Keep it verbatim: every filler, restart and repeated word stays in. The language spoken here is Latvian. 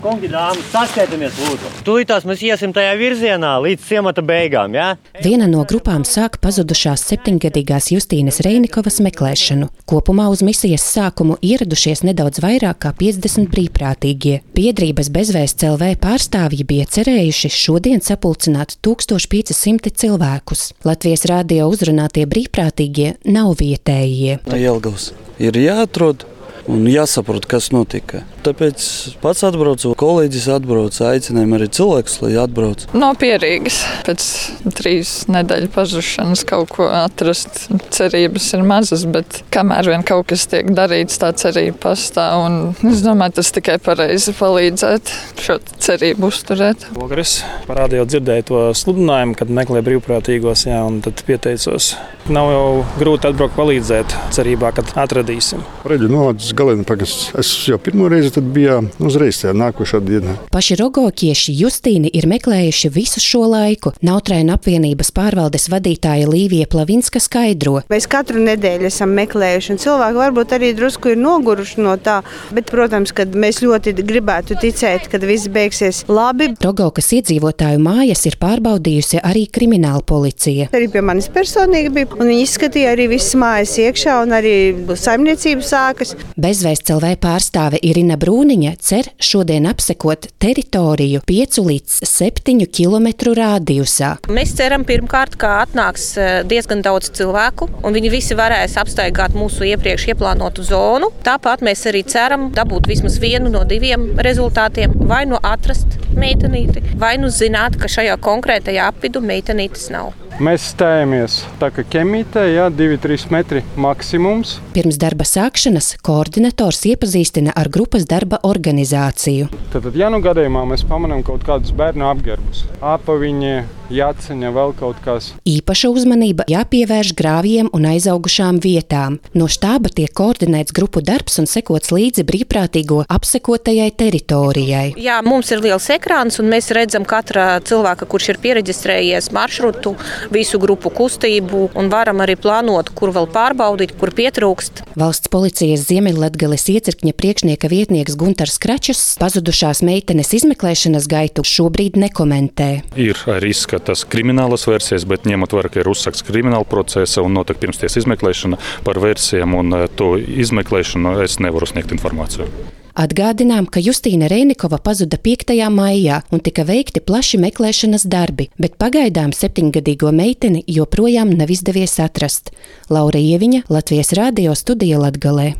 Kungi, dāmas, saskaitamies, lūdzu. Tūlītās mēs iesim tajā virzienā līdz ciemata beigām, jā? Ja? Viena no grupām sāk pazudušās septiņgadīgās Justīnas Reinikovas meklēšanu. Kopumā uz misijas sākumu ieradušies nedaudz vairāk kā piecdesmit brīvprātīgie. Biedrības Bezvēsts L V pārstāvji bija cerējuši šodien sapulcināt tūkstoš pieci simti cilvēkus. Latvijas radio uzrunātie brīvprātīgie nav vietējie. Jelgavs ir jāatrod un jāsaprot, kas notika. Tāpēc pats atbraucu, kolēģis atbrauca, aicinājām arī cilvēkus, lai atbrauc. No Pierīgas pēc trīs nedēļu pazušanas kaut ko atrast. Cerības ir mazas, bet kamēr vien kaut kas tiek darīts, tā cerība pastāv. Un es domāju, tas tikai pareizi palīdzēt šo cerību uzturēt. Vakaris parādīju dzirdēju to sludinājumu, kad meklē brīvprātīgos, jā, un tad pieteicos. Nav jau grūti atbraukt palīdzēt, cerībā, kad atradīsim. Reģi nolādus galēnu pagasts. Es jau pirmo reizi tad bija uzreiz tajā nākošā dienā. Paši rogokieši Justīni ir meklējuši visu šo laiku. Nautrainu apvienības pārvaldes vadītāja Līvija Plavinska skaidro. Mēs katru nedēļu esam meklējuši, un cilvēki varbūt arī drusku ir noguruši no tā, bet, protams, kad mēs ļoti gribētu ticēt, kad viss beigsies labi. Rogokas iedzīvotāju mājas ir pārbaudījusi arī krimināla policija. Arī pie manis personīgi bija, un viņi izskatīja arī visas mājas iekšā, un arī saimniecības sākas. Bezvēsts L V pārstāve Irina Brūniņa cer šodien apsekot teritoriju piecu līdz septiņu kilometru rādījusā. Mēs ceram pirmkārt, ka atnāks diezgan daudz cilvēku, un viņi visi varēs apstaigāt mūsu iepriekš ieplānotu zonu. Tāpat mēs arī ceram dabūt vismaz vienu no diviem rezultātiem, vai nu atrast meitenīti, vai nu zināt, ka šajā konkrētajā apvidu meitenītes nav. Mēs stājamies tā kā ķemītē, jā, divi trīs metri maksimums. Pirms darba sākšanas koordinators iepazīstina ar grupas darba organizāciju. Tad, ja nu gadījumā mēs pamanām kaut kādus bērnu apģērbus, apaviņi, jāceņa, vēl kaut kas. Īpaša uzmanība jāpievērš grāvjiem un aizaugušām vietām. No štāba tiek koordinēts grupu darbs un sekots līdzi brīvprātīgo apsekotajai teritorijai. Jā, mums ir liels ekrāns, un mēs redzam katra cilvēka, kurš ir piereģistrējies maršrutu, visu grupu kustību, un varam arī plānot, kur vēl pārbaudīt, kur pietrūkst. Valsts policijas Ziemeļlatgales iecirkņa priekšnieka vietnieks Guntars Kračus pazudušās meitenes izmeklēšanas gaitu šobrīd nekomentē. Ir risks, ka tas kriminālas versijas, bet ņemot vērā, ka ir uzsākts krimināla procesa un notiek pirmsties izmeklēšana par versijām, un to izmeklēšanu es nevaru sniegt informāciju. Atgādinām, ka Justīna Reinikova pazuda piektajā maijā un tika veikti plaši meklēšanas darbi, bet pagaidām septiņgadīgo meiteni joprojām nav izdevies atrast. Laura Ieviņa, Latvijas radio studija Latgalē.